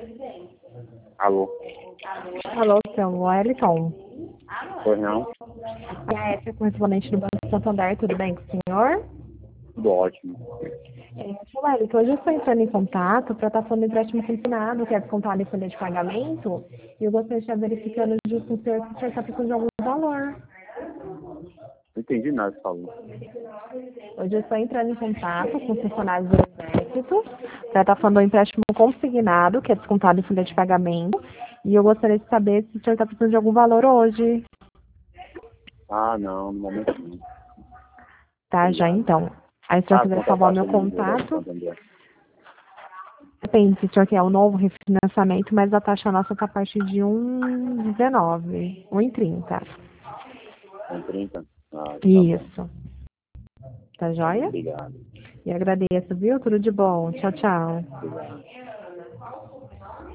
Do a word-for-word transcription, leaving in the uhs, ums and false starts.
Alô? Alô, seu Wellington. Pois não? A Ética, correspondente do Banco Santander, tudo bem com o senhor? Tudo ótimo. É, seu Wellington, hoje eu estou entrando em contato para estar falando do empréstimo consignado, que é descontado em folha de pagamento, e eu gostaria de estar verificando justo com o senhor se o senhor está precisando de algum valor. Não entendi nada que você falou. Hoje eu estou entrando em contato com os funcionários do Exército para estar falando do empréstimo consignado, que é descontado em folha de pagamento, e eu gostaria de saber se o senhor está precisando de algum valor hoje. Ah, não, no momento não. Tá, já então. Aí se o senhor Ah, quiser quanto a salvar o taxa meu de juros do contato, Santander? depende se o senhor quer o novo refinanciamento, mas a taxa nossa está a partir de um vírgula dezenove, um vírgula trinta. Com trinta? Ah, tá bom. Isso. Tá joia? Obrigado. E agradeço, viu? Tudo de bom. Tchau, tchau. Obrigado.